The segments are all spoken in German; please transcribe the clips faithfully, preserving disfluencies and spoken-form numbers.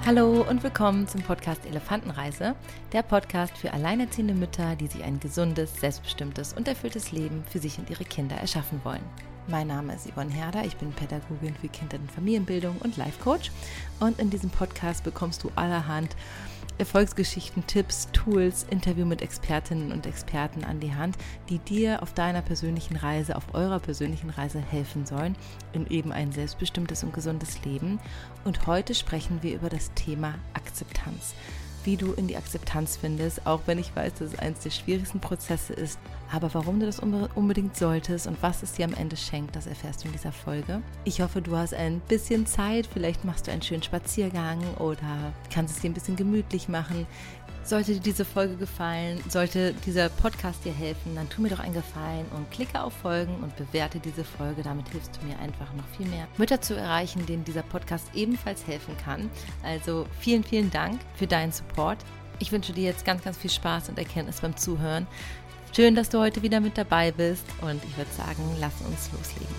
Hallo und willkommen zum Podcast Elefantenreise, der Podcast für alleinerziehende Mütter, die sich ein gesundes, selbstbestimmtes und erfülltes Leben für sich und ihre Kinder erschaffen wollen. Mein Name ist Yvonne Herder, ich bin Pädagogin für Kinder- und Familienbildung und Life Coach und in diesem Podcast bekommst du allerhand Erfolgsgeschichten, Tipps, Tools, Interview mit Expertinnen und Experten an die Hand, die dir auf deiner persönlichen Reise, auf eurer persönlichen Reise helfen sollen, in eben ein selbstbestimmtes und gesundes Leben. Und heute sprechen wir über das Thema Akzeptanz. Wie du in die Akzeptanz findest, auch wenn ich weiß, dass es eines der schwierigsten Prozesse ist. Aber warum du das unbedingt solltest und was es dir am Ende schenkt, das erfährst du in dieser Folge. Ich hoffe, du hast ein bisschen Zeit, vielleicht machst du einen schönen Spaziergang oder kannst es dir ein bisschen gemütlich machen. Sollte dir diese Folge gefallen, sollte dieser Podcast dir helfen, dann tu mir doch einen Gefallen und klicke auf Folgen und bewerte diese Folge. Damit hilfst du mir einfach noch viel mehr Mütter zu erreichen, denen dieser Podcast ebenfalls helfen kann. Also vielen, vielen Dank für deinen Support. Ich wünsche dir jetzt ganz, ganz viel Spaß und Erkenntnis beim Zuhören. Schön, dass du heute wieder mit dabei bist und ich würde sagen, lass uns loslegen.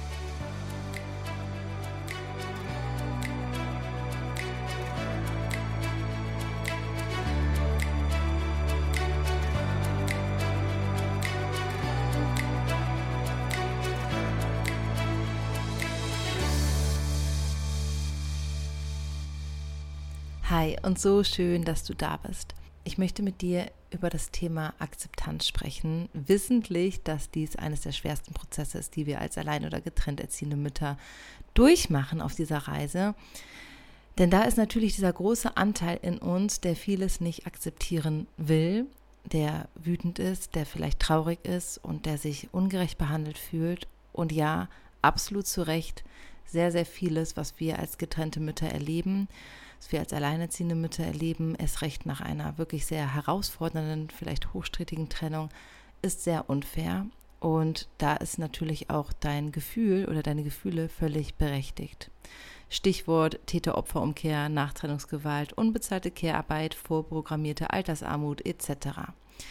Hi und so schön, dass du da bist. Ich möchte mit dir über das Thema Akzeptanz sprechen, wissentlich, dass dies eines der schwersten Prozesse ist, die wir als allein oder getrennt erziehende Mütter durchmachen auf dieser Reise. Denn da ist natürlich dieser große Anteil in uns, der vieles nicht akzeptieren will, der wütend ist, der vielleicht traurig ist und der sich ungerecht behandelt fühlt. Und ja, absolut zu Recht, sehr, sehr vieles, was wir als getrennte Mütter erleben, was wir als alleinerziehende Mütter erleben, erst recht nach einer wirklich sehr herausfordernden, vielleicht hochstrittigen Trennung, ist sehr unfair. Und da ist natürlich auch dein Gefühl oder deine Gefühle völlig berechtigt. Stichwort Täter-Opfer-Umkehr, Nachtrennungsgewalt, unbezahlte Care-Arbeit, vorprogrammierte Altersarmut et cetera.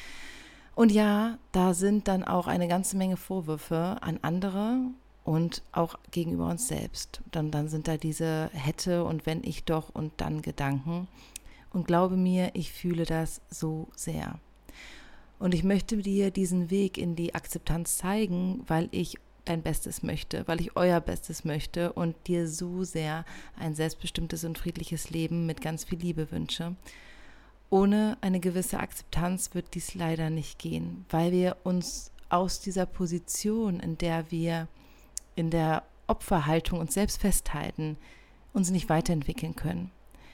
Und ja, da sind dann auch eine ganze Menge Vorwürfe an andere und auch gegenüber uns selbst. Dann, dann sind da diese hätte und wenn ich doch und dann Gedanken. Und glaube mir, ich fühle das so sehr. Und ich möchte dir diesen Weg in die Akzeptanz zeigen, weil ich dein Bestes möchte, weil ich euer Bestes möchte und dir so sehr ein selbstbestimmtes und friedliches Leben mit ganz viel Liebe wünsche. Ohne eine gewisse Akzeptanz wird dies leider nicht gehen, weil wir uns aus dieser Position, in der wir in der Opferhaltung uns selbst festhalten, uns nicht weiterentwickeln können.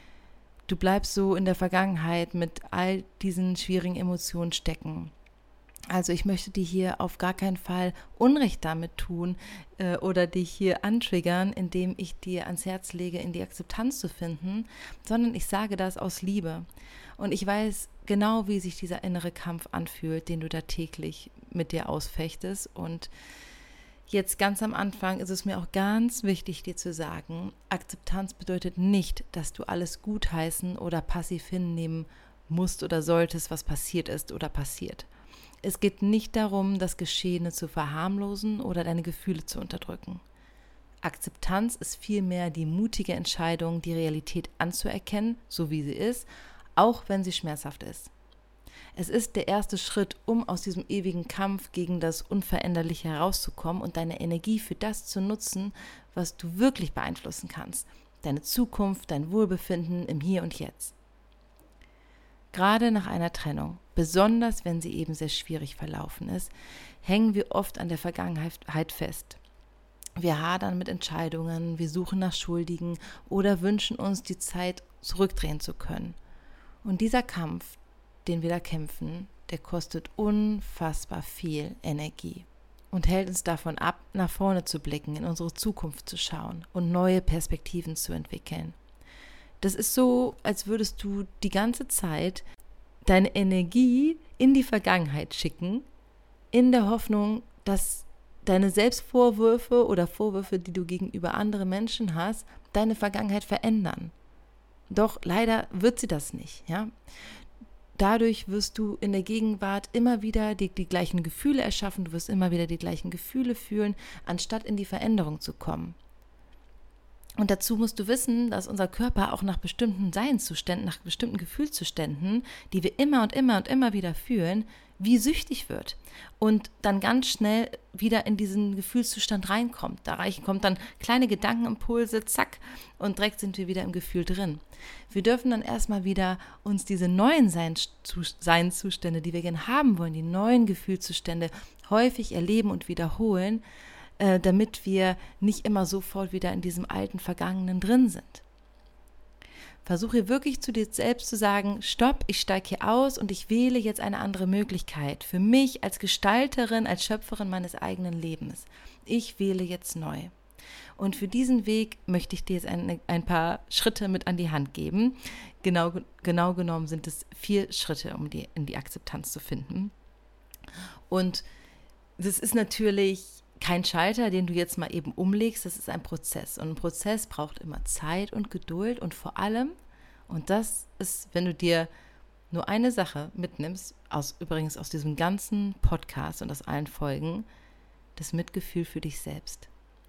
Du bleibst so in der Vergangenheit mit all diesen schwierigen Emotionen stecken. Also ich möchte dir hier auf gar keinen Fall Unrecht damit tun äh, oder dich hier antriggern, indem ich dir ans Herz lege, in die Akzeptanz zu finden, sondern ich sage das aus Liebe. Und ich weiß genau, wie sich dieser innere Kampf anfühlt, den du da täglich mit dir ausfechtest. Und jetzt ganz am Anfang ist es mir auch ganz wichtig, dir zu sagen, Akzeptanz bedeutet nicht, dass du alles gutheißen oder passiv hinnehmen musst oder solltest, was passiert ist oder passiert. Es geht nicht darum, das Geschehene zu verharmlosen oder deine Gefühle zu unterdrücken. Akzeptanz ist vielmehr die mutige Entscheidung, die Realität anzuerkennen, so wie sie ist, auch wenn sie schmerzhaft ist. Es ist der erste Schritt, um aus diesem ewigen Kampf gegen das Unveränderliche herauszukommen und deine Energie für das zu nutzen, was du wirklich beeinflussen kannst. Deine Zukunft, dein Wohlbefinden im Hier und Jetzt. Gerade nach einer Trennung, besonders wenn sie eben sehr schwierig verlaufen ist, hängen wir oft an der Vergangenheit fest. Wir hadern mit Entscheidungen, wir suchen nach Schuldigen oder wünschen uns, die Zeit zurückdrehen zu können. Und dieser Kampf, den wir da kämpfen, der kostet unfassbar viel Energie und hält uns davon ab, nach vorne zu blicken, in unsere Zukunft zu schauen und neue Perspektiven zu entwickeln. Das ist so, als würdest du die ganze Zeit deine Energie in die Vergangenheit schicken, in der Hoffnung, dass deine Selbstvorwürfe oder Vorwürfe, die du gegenüber anderen Menschen hast, deine Vergangenheit verändern. Doch leider wird sie das nicht, ja. Dadurch wirst du in der Gegenwart immer wieder die, die gleichen Gefühle erschaffen, du wirst immer wieder die gleichen Gefühle fühlen, anstatt in die Veränderung zu kommen. Und dazu musst du wissen, dass unser Körper auch nach bestimmten Seinszuständen, nach bestimmten Gefühlszuständen, die wir immer und immer und immer wieder fühlen, wie süchtig wird und dann ganz schnell wieder in diesen Gefühlszustand reinkommt. Da kommt dann kleine Gedankenimpulse, zack, und direkt sind wir wieder im Gefühl drin. Wir dürfen dann erstmal wieder uns diese neuen Seinszustände, die wir gerne haben wollen, die neuen Gefühlszustände häufig erleben und wiederholen, äh, damit wir nicht immer sofort wieder in diesem alten Vergangenen drin sind. Versuche wirklich zu dir selbst zu sagen, stopp, ich steige hier aus und ich wähle jetzt eine andere Möglichkeit für mich als Gestalterin, als Schöpferin meines eigenen Lebens. Ich wähle jetzt neu. Und für diesen Weg möchte ich dir jetzt ein, ein paar Schritte mit an die Hand geben. Genau, genau genommen sind es vier Schritte, um die, in die Akzeptanz zu finden. Und das ist natürlich kein Schalter, den du jetzt mal eben umlegst, das ist ein Prozess. Und ein Prozess braucht immer Zeit und Geduld und vor allem, und das ist, wenn du dir nur eine Sache mitnimmst, aus, übrigens aus diesem ganzen Podcast und aus allen Folgen, das Mitgefühl für dich selbst.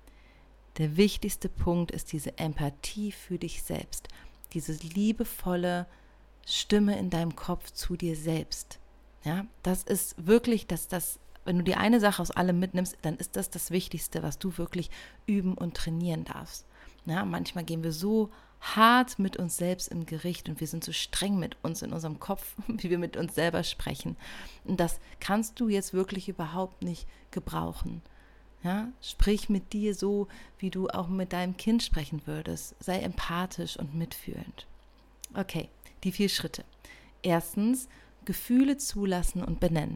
Der wichtigste Punkt ist diese Empathie für dich selbst, diese liebevolle Stimme in deinem Kopf zu dir selbst. Ja, das ist wirklich, dass das wenn du dir eine Sache aus allem mitnimmst, dann ist das das Wichtigste, was du wirklich üben und trainieren darfst. Ja, manchmal gehen wir so hart mit uns selbst im Gericht und wir sind so streng mit uns in unserem Kopf, wie wir mit uns selber sprechen. Und das kannst du jetzt wirklich überhaupt nicht gebrauchen. Ja, sprich mit dir so, wie du auch mit deinem Kind sprechen würdest. Sei empathisch und mitfühlend. Okay, die vier Schritte. Erstens, Gefühle zulassen und benennen.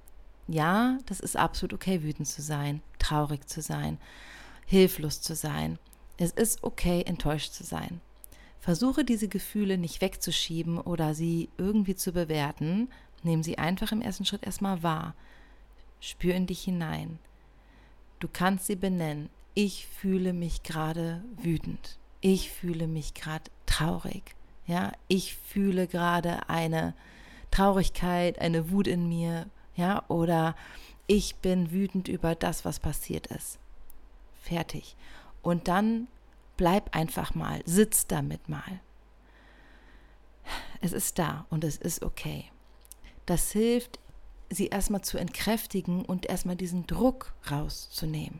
Ja, das ist absolut okay, wütend zu sein, traurig zu sein, hilflos zu sein. Es ist okay, enttäuscht zu sein. Versuche diese Gefühle nicht wegzuschieben oder sie irgendwie zu bewerten. Nimm sie einfach im ersten Schritt erstmal wahr. Spür in dich hinein. Du kannst sie benennen. Ich fühle mich gerade wütend. Ich fühle mich gerade traurig. Ja, ich fühle gerade eine Traurigkeit, eine Wut in mir. Ja, oder ich bin wütend über das, was passiert ist. Fertig. Und dann bleib einfach mal, sitz damit mal. Es ist da und es ist okay. Das hilft, sie erstmal zu entkräftigen und erstmal diesen Druck rauszunehmen.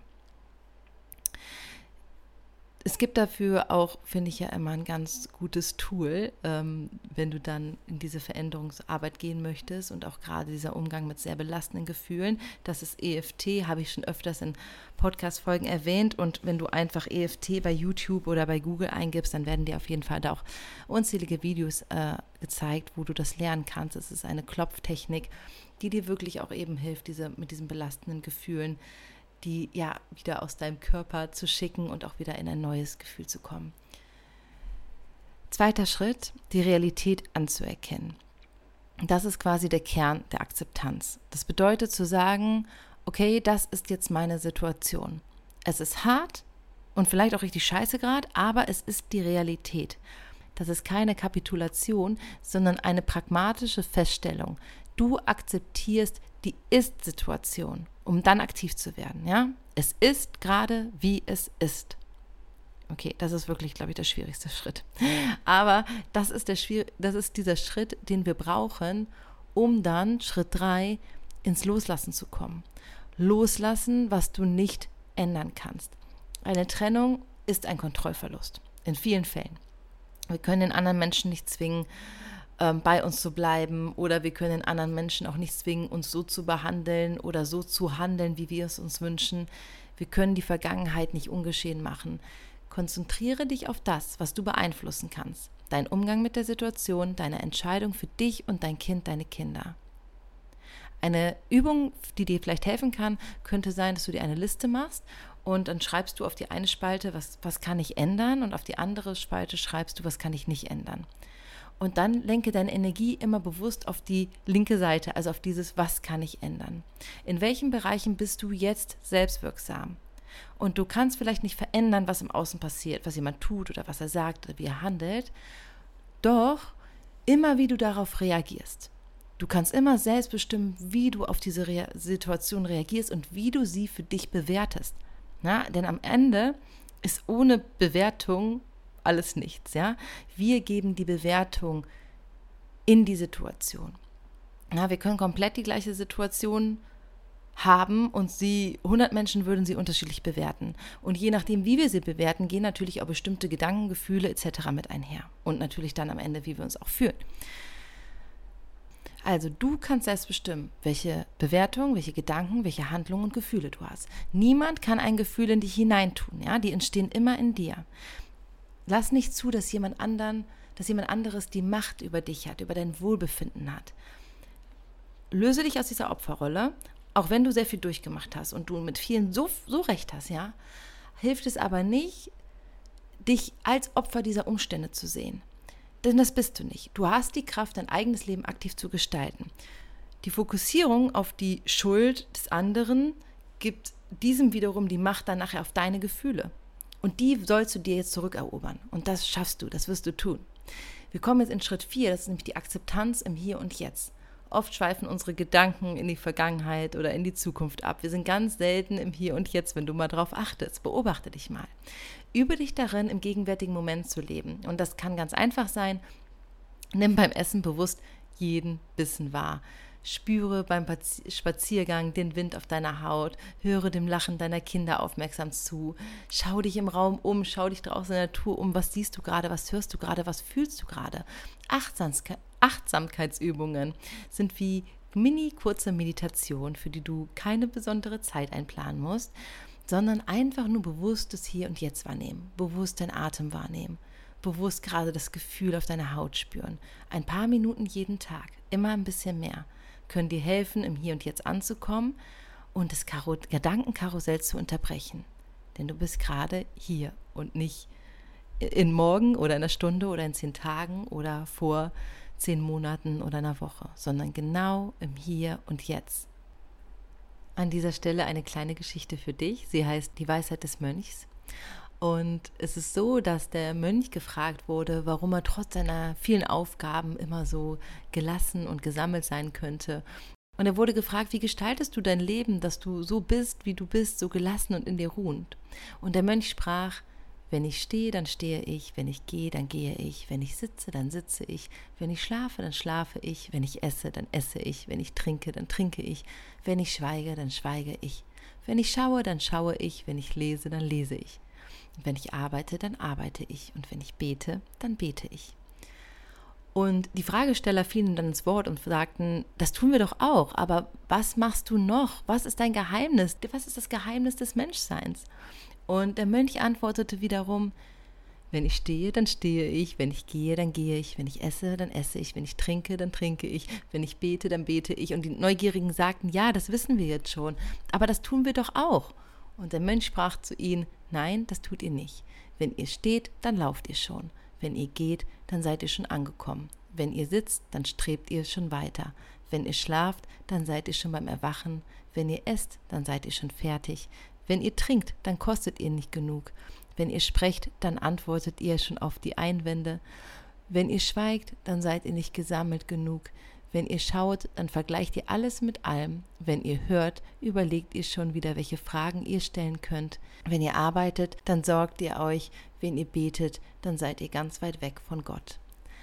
Es gibt dafür auch, finde ich ja immer ein ganz gutes Tool, ähm, wenn du dann in diese Veränderungsarbeit gehen möchtest und auch gerade dieser Umgang mit sehr belastenden Gefühlen. Das ist E F T, habe ich schon öfters in Podcast-Folgen erwähnt und wenn du einfach E F T bei YouTube oder bei Google eingibst, dann werden dir auf jeden Fall da auch unzählige Videos äh, gezeigt, wo du das lernen kannst. Es ist eine Klopftechnik, die dir wirklich auch eben hilft, diese, mit diesen belastenden Gefühlen die ja wieder aus deinem Körper zu schicken und auch wieder in ein neues Gefühl zu kommen. Zweiter Schritt, die Realität anzuerkennen. Das ist quasi der Kern der Akzeptanz. Das bedeutet zu sagen, okay, das ist jetzt meine Situation. Es ist hart und vielleicht auch richtig scheiße gerade, aber es ist die Realität. Das ist keine Kapitulation, sondern eine pragmatische Feststellung. Du akzeptierst die Ist-Situation, um dann aktiv zu werden. Ja? Es ist gerade, wie es ist. Okay, das ist wirklich, glaube ich, der schwierigste Schritt. Aber das ist, der schwier- das ist dieser Schritt, den wir brauchen, um dann, Schritt drei, ins Loslassen zu kommen. Loslassen, was du nicht ändern kannst. Eine Trennung ist ein Kontrollverlust, in vielen Fällen. Wir können den anderen Menschen nicht zwingen, ähm, bei uns zu bleiben, oder wir können den anderen Menschen auch nicht zwingen, uns so zu behandeln oder so zu handeln, wie wir es uns wünschen. Wir können die Vergangenheit nicht ungeschehen machen. Konzentriere dich auf das, was du beeinflussen kannst. Dein Umgang mit der Situation, deine Entscheidung für dich und dein Kind, deine Kinder. Eine Übung, die dir vielleicht helfen kann, könnte sein, dass du dir eine Liste machst und dann schreibst du auf die eine Spalte, was, was kann ich ändern, und auf die andere Spalte schreibst du, was kann ich nicht ändern. Und dann lenke deine Energie immer bewusst auf die linke Seite, also auf dieses, was kann ich ändern. In welchen Bereichen bist du jetzt selbstwirksam? Und du kannst vielleicht nicht verändern, was im Außen passiert, was jemand tut oder was er sagt oder wie er handelt, doch immer wie du darauf reagierst. Du kannst immer selbst bestimmen, wie du auf diese Re- Situation reagierst und wie du sie für dich bewertest. Na, denn am Ende ist ohne Bewertung alles nichts, ja. Wir geben die Bewertung in die Situation. Ja, wir können komplett die gleiche Situation haben und sie, hundert Menschen würden sie unterschiedlich bewerten. Und je nachdem, wie wir sie bewerten, gehen natürlich auch bestimmte Gedanken, Gefühle et cetera mit einher. Und natürlich dann am Ende, wie wir uns auch fühlen. Also du kannst selbst bestimmen, welche Bewertung, welche Gedanken, welche Handlungen und Gefühle du hast. Niemand kann ein Gefühl in dich hineintun, ja? Die entstehen immer in dir. Lass nicht zu, dass jemand anderen, dass jemand anderes die Macht über dich hat, über dein Wohlbefinden hat. Löse dich aus dieser Opferrolle, auch wenn du sehr viel durchgemacht hast und du mit vielen so, so recht hast, ja, hilft es aber nicht, dich als Opfer dieser Umstände zu sehen. Denn das bist du nicht. Du hast die Kraft, dein eigenes Leben aktiv zu gestalten. Die Fokussierung auf die Schuld des anderen gibt diesem wiederum die Macht dann nachher auf deine Gefühle. Und die sollst du dir jetzt zurückerobern. Und das schaffst du, das wirst du tun. Wir kommen jetzt in Schritt vier, das ist nämlich die Akzeptanz im Hier und Jetzt. Oft schweifen unsere Gedanken in die Vergangenheit oder in die Zukunft ab. Wir sind ganz selten im Hier und Jetzt, wenn du mal drauf achtest. Beobachte dich mal. Übe dich darin, im gegenwärtigen Moment zu leben. Und das kann ganz einfach sein. Nimm beim Essen bewusst jeden Bissen wahr. Spüre beim Spaziergang den Wind auf deiner Haut. Höre dem Lachen deiner Kinder aufmerksam zu. Schau dich im Raum um, schau dich draußen in der Natur um. Was siehst du gerade, was hörst du gerade, was fühlst du gerade? Achtsamkeit, Achtsamkeitsübungen sind wie mini kurze Meditation, für die du keine besondere Zeit einplanen musst, sondern einfach nur bewusst das Hier und Jetzt wahrnehmen, bewusst deinen Atem wahrnehmen, bewusst gerade das Gefühl auf deiner Haut spüren. Ein paar Minuten jeden Tag, immer ein bisschen mehr, können dir helfen, im Hier und Jetzt anzukommen und das Karo- Gedankenkarussell zu unterbrechen. Denn du bist gerade hier und nicht in morgen oder in einer Stunde oder in zehn Tagen oder vor zehn Monaten oder einer Woche, sondern genau im Hier und Jetzt. An dieser Stelle eine kleine Geschichte für dich. Sie heißt Die Weisheit des Mönchs. Und es ist so, dass der Mönch gefragt wurde, warum er trotz seiner vielen Aufgaben immer so gelassen und gesammelt sein könnte. Und er wurde gefragt, wie gestaltest du dein Leben, dass du so bist, wie du bist, so gelassen und in dir ruhend? Und der Mönch sprach: Wenn ich stehe, dann stehe ich, wenn ich gehe, dann gehe ich, wenn ich sitze, dann sitze ich, wenn ich schlafe, dann schlafe ich, wenn ich esse, dann esse ich, wenn ich trinke, dann trinke ich, wenn ich schweige, dann schweige ich, wenn ich schaue, dann schaue ich, wenn ich lese, dann lese ich, und wenn ich arbeite, dann arbeite ich, und wenn ich bete, dann bete ich. Und die Fragesteller fielen dann ins Wort und sagten, das tun wir doch auch, aber was machst du noch? Was ist dein Geheimnis? Was ist das Geheimnis des Menschseins? Und der Mönch antwortete wiederum: Wenn ich stehe, dann stehe ich, wenn ich gehe, dann gehe ich, wenn ich esse, dann esse ich, wenn ich trinke, dann trinke ich, wenn ich bete, dann bete ich. Und die Neugierigen sagten: Ja, das wissen wir jetzt schon, aber das tun wir doch auch. Und der Mönch sprach zu ihnen: Nein, das tut ihr nicht. Wenn ihr steht, dann lauft ihr schon. Wenn ihr geht, dann seid ihr schon angekommen. Wenn ihr sitzt, dann strebt ihr schon weiter. Wenn ihr schlaft, dann seid ihr schon beim Erwachen. Wenn ihr esst, dann seid ihr schon fertig. Wenn ihr trinkt, dann kostet ihr nicht genug. Wenn ihr sprecht, dann antwortet ihr schon auf die Einwände. Wenn ihr schweigt, dann seid ihr nicht gesammelt genug. Wenn ihr schaut, dann vergleicht ihr alles mit allem. Wenn ihr hört, überlegt ihr schon wieder, welche Fragen ihr stellen könnt. Wenn ihr arbeitet, dann sorgt ihr euch. Wenn ihr betet, dann seid ihr ganz weit weg von Gott.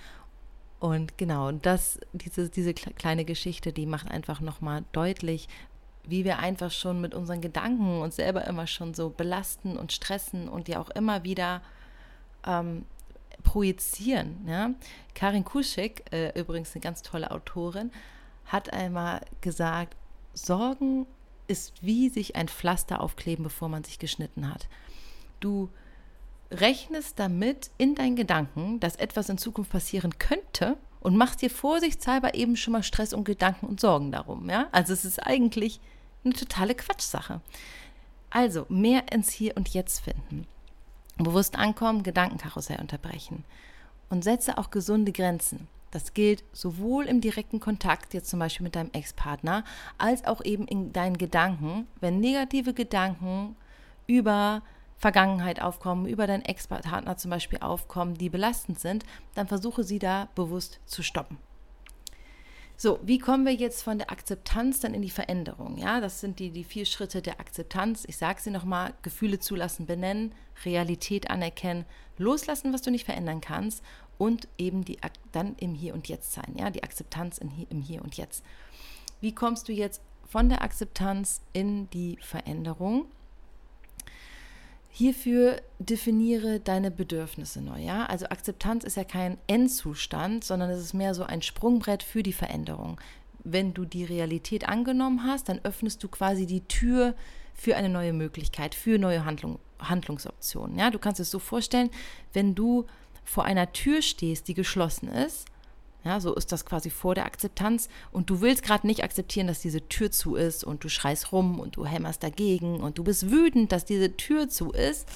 Und genau, das, diese, diese kleine Geschichte, die macht einfach nochmal deutlich, wie wir einfach schon mit unseren Gedanken uns selber immer schon so belasten und stressen und ja auch immer wieder ähm, projizieren. Ja? Karin Kuschek, äh, übrigens eine ganz tolle Autorin, hat einmal gesagt, Sorgen ist wie sich ein Pflaster aufkleben, bevor man sich geschnitten hat. Du rechnest damit in deinen Gedanken, dass etwas in Zukunft passieren könnte und machst dir vorsichtshalber eben schon mal Stress und Gedanken und Sorgen darum. Ja? Also es ist eigentlich eine totale Quatschsache. Also mehr ins Hier und Jetzt finden. Bewusst ankommen, Gedankenkarussell unterbrechen. Und setze auch gesunde Grenzen. Das gilt sowohl im direkten Kontakt, jetzt zum Beispiel mit deinem Ex-Partner, als auch eben in deinen Gedanken. Wenn negative Gedanken über Vergangenheit aufkommen, über deinen Ex-Partner zum Beispiel aufkommen, die belastend sind, dann versuche sie da bewusst zu stoppen. So, wie kommen wir jetzt von der Akzeptanz dann in die Veränderung? Ja, das sind die, die vier Schritte der Akzeptanz. Ich sage sie nochmal: Gefühle zulassen, benennen, Realität anerkennen, loslassen, was du nicht verändern kannst und eben die, dann im Hier und Jetzt sein. Ja, die Akzeptanz in, im Hier und Jetzt. Wie kommst du jetzt von der Akzeptanz in die Veränderung? Hierfür definiere deine Bedürfnisse neu. Ja? Also Akzeptanz ist ja kein Endzustand, sondern es ist mehr so ein Sprungbrett für die Veränderung. Wenn du die Realität angenommen hast, dann öffnest du quasi die Tür für eine neue Möglichkeit, für neue Handlung, Handlungsoptionen. Ja? Du kannst es so vorstellen, wenn du vor einer Tür stehst, die geschlossen ist, ja, so ist das quasi vor der Akzeptanz und du willst gerade nicht akzeptieren, dass diese Tür zu ist und du schreist rum und du hämmerst dagegen und du bist wütend, dass diese Tür zu ist,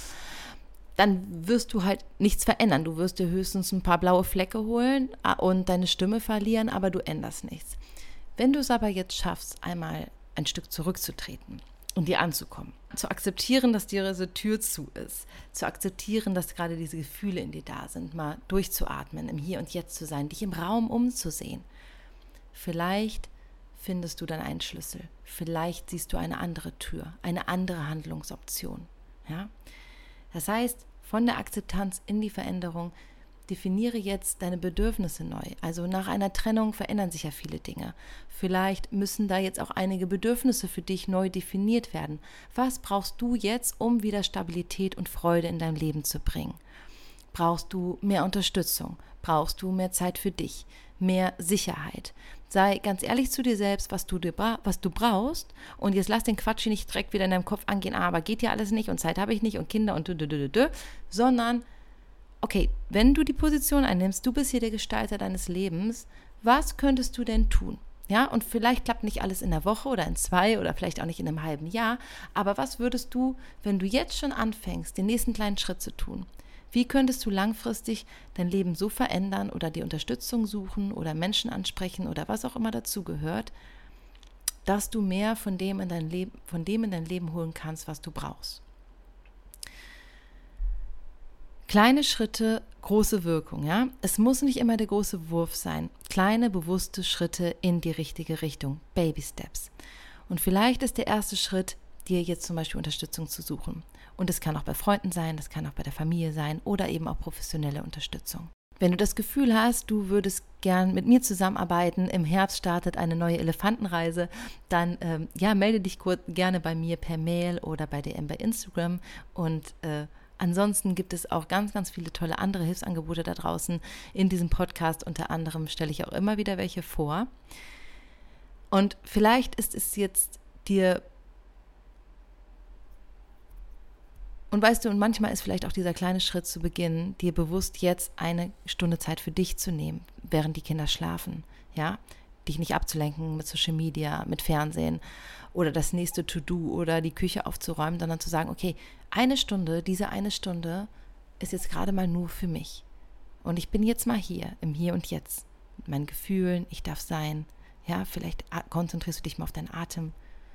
dann wirst du halt nichts verändern. Du wirst dir höchstens ein paar blaue Flecke holen und deine Stimme verlieren, aber du änderst nichts. Wenn du es aber jetzt schaffst, einmal ein Stück zurückzutreten und dir anzukommen, zu akzeptieren, dass diese Tür zu ist, zu akzeptieren, dass gerade diese Gefühle in dir da sind, mal durchzuatmen, im Hier und Jetzt zu sein, dich im Raum umzusehen. Vielleicht findest du dann einen Schlüssel, vielleicht siehst du eine andere Tür, eine andere Handlungsoption. Ja? Das heißt, von der Akzeptanz in die Veränderung, definiere jetzt deine Bedürfnisse neu. Also nach einer Trennung verändern sich ja viele Dinge. Vielleicht müssen da jetzt auch einige Bedürfnisse für dich neu definiert werden. Was brauchst du jetzt, um wieder Stabilität und Freude in dein Leben zu bringen? Brauchst du mehr Unterstützung? Brauchst du mehr Zeit für dich? Mehr Sicherheit? Sei ganz ehrlich zu dir selbst, was du, dir bra- was du brauchst, und jetzt lass den Quatsch nicht direkt wieder in deinem Kopf angehen, ah, aber geht ja alles nicht und Zeit habe ich nicht und Kinder und du, du, du, du, sondern okay, wenn du die Position einnimmst, du bist hier der Gestalter deines Lebens, was könntest du denn tun? Ja, und vielleicht klappt nicht alles in einer Woche oder in zwei oder vielleicht auch nicht in einem halben Jahr, aber was würdest du, wenn du jetzt schon anfängst, den nächsten kleinen Schritt zu tun? Wie könntest du langfristig dein Leben so verändern oder die Unterstützung suchen oder Menschen ansprechen oder was auch immer dazugehört, dass du mehr von dem in dein Leben, von dem in dein Leben holen kannst, was du brauchst? Kleine Schritte, große Wirkung, ja. Es muss nicht immer der große Wurf sein. Kleine, bewusste Schritte in die richtige Richtung. Baby Steps. Und vielleicht ist der erste Schritt, dir jetzt zum Beispiel Unterstützung zu suchen. Und es kann auch bei Freunden sein, das kann auch bei der Familie sein oder eben auch professionelle Unterstützung. Wenn du das Gefühl hast, du würdest gern mit mir zusammenarbeiten, im Herbst startet eine neue Elefantenreise, dann ähm, ja, melde dich kurz gerne bei mir per Mail oder bei D M bei Instagram und äh, ansonsten gibt es auch ganz, ganz viele tolle andere Hilfsangebote da draußen. In diesem Podcast unter anderem stelle ich auch immer wieder welche vor. Und vielleicht ist es jetzt dir, und weißt du, und manchmal ist vielleicht auch dieser kleine Schritt zu Beginn, dir bewusst jetzt eine Stunde Zeit für dich zu nehmen, während die Kinder schlafen, ja, dich nicht abzulenken mit Social Media, mit Fernsehen oder das nächste To-Do oder die Küche aufzuräumen, sondern zu sagen, okay, eine Stunde, diese eine Stunde ist jetzt gerade mal nur für mich. Und ich bin jetzt mal hier, im Hier und Jetzt, mit meinen Gefühlen, ich darf sein. Ja, vielleicht konzentrierst du dich mal auf deinen Atem.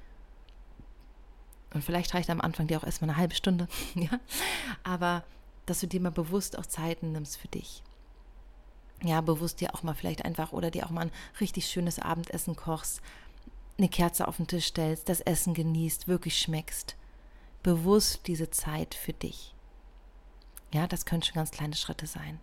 Und vielleicht reicht am Anfang dir auch erstmal eine halbe Stunde, ja, aber dass du dir mal bewusst auch Zeiten nimmst für dich. Ja, bewusst dir auch mal vielleicht einfach oder dir auch mal ein richtig schönes Abendessen kochst, eine Kerze auf den Tisch stellst, das Essen genießt, wirklich schmeckst. Bewusst diese Zeit für dich. Ja, das können schon ganz kleine Schritte sein.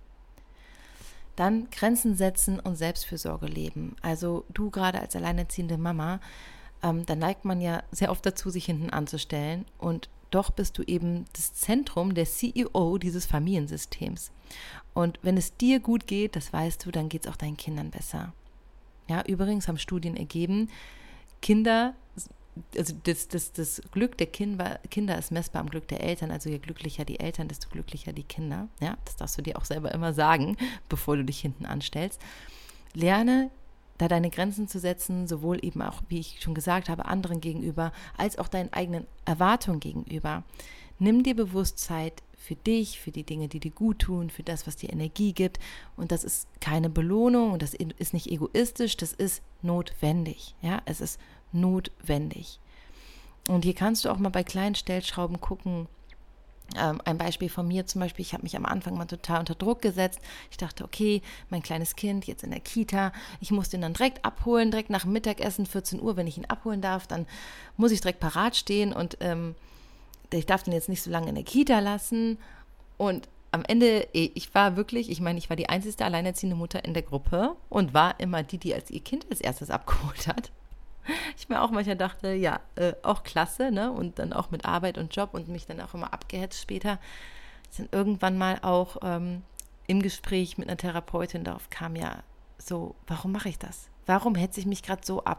Dann Grenzen setzen und Selbstfürsorge leben. Also du gerade als alleinerziehende Mama, ähm, dann neigt man ja sehr oft dazu, sich hinten anzustellen, und doch bist du eben das Zentrum, der C E O dieses Familiensystems. Und wenn es dir gut geht, das weißt du, dann geht es auch deinen Kindern besser. Ja, übrigens haben Studien ergeben, Kinder, also das, das, das Glück der Kinder, Kinder ist messbar am Glück der Eltern, also je glücklicher die Eltern, desto glücklicher die Kinder. Ja, das darfst du dir auch selber immer sagen, bevor du dich hinten anstellst. Lerne, da deine Grenzen zu setzen, sowohl eben auch, wie ich schon gesagt habe, anderen gegenüber, als auch deinen eigenen Erwartungen gegenüber. Nimm dir bewusst Zeit für dich, für die Dinge, die dir gut tun, für das, was dir Energie gibt. Und das ist keine Belohnung und das ist nicht egoistisch, das ist notwendig. Ja, es ist notwendig. Und hier kannst du auch mal bei kleinen Stellschrauben gucken, Ähm, ein Beispiel von mir zum Beispiel, ich habe mich am Anfang mal total unter Druck gesetzt. Ich dachte, okay, mein kleines Kind jetzt in der Kita, ich muss den dann direkt abholen, direkt nach dem Mittagessen, vierzehn Uhr, wenn ich ihn abholen darf, dann muss ich direkt parat stehen und ähm, ich darf den jetzt nicht so lange in der Kita lassen. Und am Ende, ich war wirklich, ich meine, ich war die einzige alleinerziehende Mutter in der Gruppe und war immer die, die als ihr Kind als erstes abgeholt hat. Ich mir auch manchmal dachte, ja, äh, auch klasse, ne? Und dann auch mit Arbeit und Job und mich dann auch immer abgehetzt später. Dann irgendwann mal auch ähm, im Gespräch mit einer Therapeutin darauf kam, ja, so, warum mache ich das? Warum hetze ich mich gerade so ab?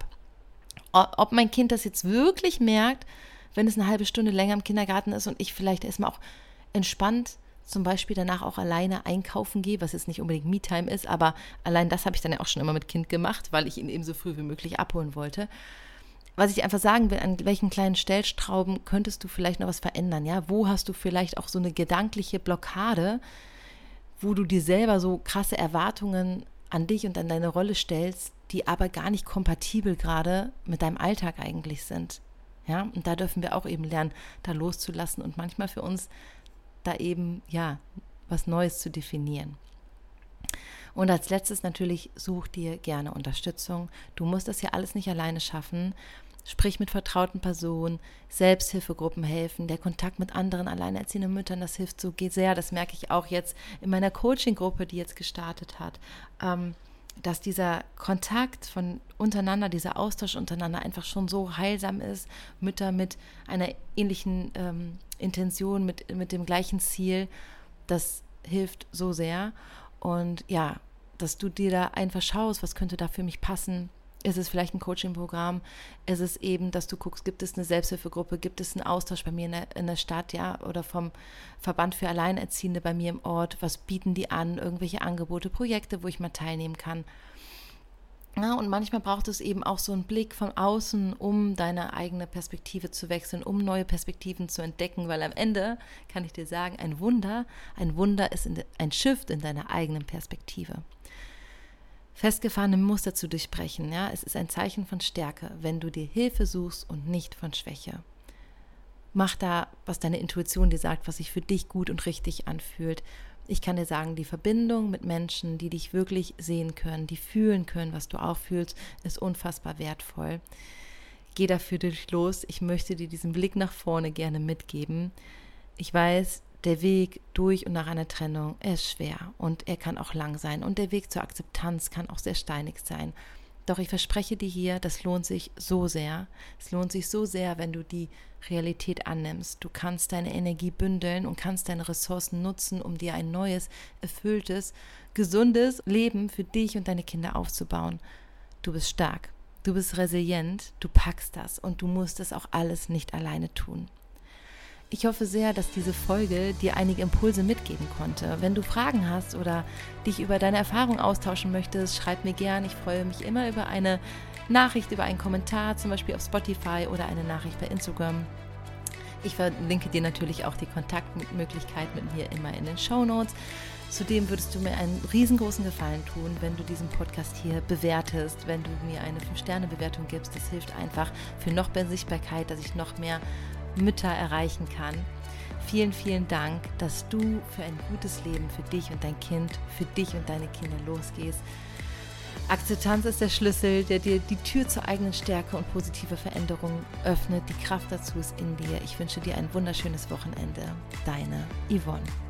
Ob mein Kind das jetzt wirklich merkt, wenn es eine halbe Stunde länger im Kindergarten ist und ich vielleicht erstmal auch entspannt zum Beispiel danach auch alleine einkaufen gehe, was jetzt nicht unbedingt Me-Time ist, aber allein das habe ich dann ja auch schon immer mit Kind gemacht, weil ich ihn eben so früh wie möglich abholen wollte. Was ich einfach sagen will, an welchen kleinen Stellstrauben könntest du vielleicht noch was verändern, ja? Wo hast du vielleicht auch so eine gedankliche Blockade, wo du dir selber so krasse Erwartungen an dich und an deine Rolle stellst, die aber gar nicht kompatibel gerade mit deinem Alltag eigentlich sind, ja? Und da dürfen wir auch eben lernen, da loszulassen und manchmal für uns da eben, ja, was Neues zu definieren. Und als letztes natürlich, such dir gerne Unterstützung. Du musst das ja alles nicht alleine schaffen. Sprich mit vertrauten Personen, Selbsthilfegruppen helfen, der Kontakt mit anderen alleinerziehenden Müttern, das hilft so sehr. Das merke ich auch jetzt in meiner Coaching-Gruppe, die jetzt gestartet hat, ähm, dass dieser Kontakt von untereinander, dieser Austausch untereinander einfach schon so heilsam ist. Mütter mit einer ähnlichen ähm, Intention, mit, mit dem gleichen Ziel, das hilft so sehr. Und ja, dass du dir da einfach schaust, was könnte da für mich passen. Ist es vielleicht ein Coaching-Programm? Ist es eben, dass du guckst, gibt es eine Selbsthilfegruppe, gibt es einen Austausch bei mir in der, in der Stadt, ja, oder vom Verband für Alleinerziehende bei mir im Ort? Was bieten die an? Irgendwelche Angebote, Projekte, wo ich mal teilnehmen kann? Ja, und manchmal braucht es eben auch so einen Blick von außen, um deine eigene Perspektive zu wechseln, um neue Perspektiven zu entdecken, weil am Ende kann ich dir sagen, ein Wunder, ein Wunder ist in, ein Shift in deiner eigenen Perspektive. Festgefahrene Muster zu durchbrechen, ja, es ist ein Zeichen von Stärke, wenn du dir Hilfe suchst und nicht von Schwäche. Mach da, was deine Intuition dir sagt, was sich für dich gut und richtig anfühlt. Ich kann dir sagen, die Verbindung mit Menschen, die dich wirklich sehen können, die fühlen können, was du auch fühlst, ist unfassbar wertvoll. Geh dafür durch los. Ich möchte dir diesen Blick nach vorne gerne mitgeben. Ich weiß, der Weg durch und nach einer Trennung, er ist schwer und er kann auch lang sein. Und der Weg zur Akzeptanz kann auch sehr steinig sein. Doch ich verspreche dir hier, das lohnt sich so sehr. Es lohnt sich so sehr, wenn du die Realität annimmst. Du kannst deine Energie bündeln und kannst deine Ressourcen nutzen, um dir ein neues, erfülltes, gesundes Leben für dich und deine Kinder aufzubauen. Du bist stark, du bist resilient, du packst das und du musst es auch alles nicht alleine tun. Ich hoffe sehr, dass diese Folge dir einige Impulse mitgeben konnte. Wenn du Fragen hast oder dich über deine Erfahrung austauschen möchtest, schreib mir gern. Ich freue mich immer über eine Nachricht, über einen Kommentar, zum Beispiel auf Spotify oder eine Nachricht bei Instagram. Ich verlinke dir natürlich auch die Kontaktmöglichkeit mit mir immer in den Shownotes. Zudem würdest du mir einen riesengroßen Gefallen tun, wenn du diesen Podcast hier bewertest, wenn du mir eine fünf Sterne Bewertung gibst. Das hilft einfach für noch mehr Sichtbarkeit, dass ich noch mehr Mütter erreichen kann. Vielen, vielen Dank, dass du für ein gutes Leben für dich und dein Kind, für dich und deine Kinder losgehst. Akzeptanz ist der Schlüssel, der dir die Tür zur eigenen Stärke und positive Veränderung öffnet. Die Kraft dazu ist in dir. Ich wünsche dir ein wunderschönes Wochenende. Deine Yvonne.